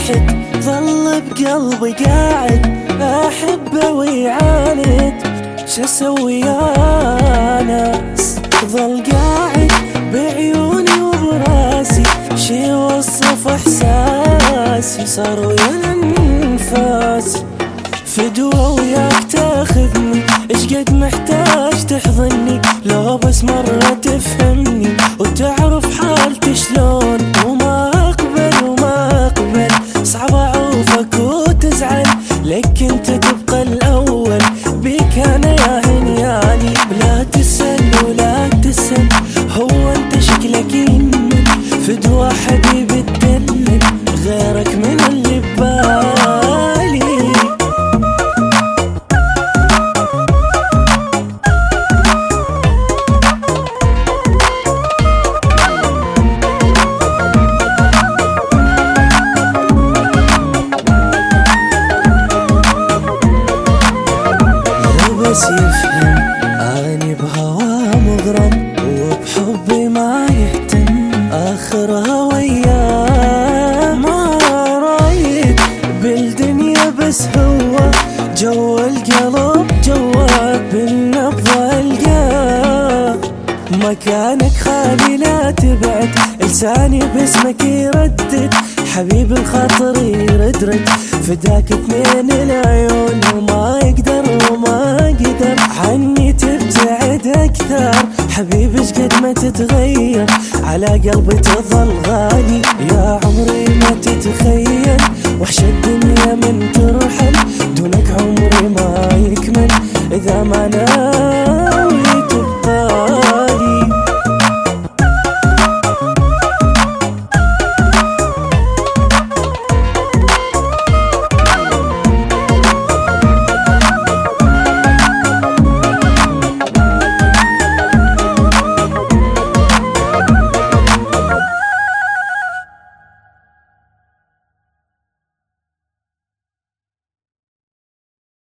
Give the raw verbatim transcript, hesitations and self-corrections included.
واحد ظل بقلبي قاعد احبه ويعاند، شو اسوي يا ناس؟ ظل قاعد بعيوني وبراسي، شي وصف احساسي صار ويا الانفاس. فدوة وياك تاخذني، ايش قد محتاج تحضني، لو بس مرة تفهمني وتعرف حالتي شلون. وما اقبل وما اقبل، صعب اعوفك وتزعل، لك انت تبقى الاول، بيك انا يا هنياني. لا تسأل ولا تسأل، هو انت شكلك يمن، فدوة حبيبي تدلل، غيرك من اللي ببالي. بس يفهم اني بهواه مغرم، وبحبي ما يهتم، اخرها وياه. ما رايد بالدنيا بس هو، جوا القلب جوا بالنبضة القاه. مكانك خالي لا تبعد، لساني باسمك يردد، حبيب الخاطر يرد رد، فداك اثنين العيون وما يقدر وما قدر عني تبتعد اكثر. حبيبي ايش قد ما تتغير، على قلبي تظل غالي، يا عمري ما تتخيل، وحش الدنيا من ترحل، دونك عمري ما يكمل، اذا ما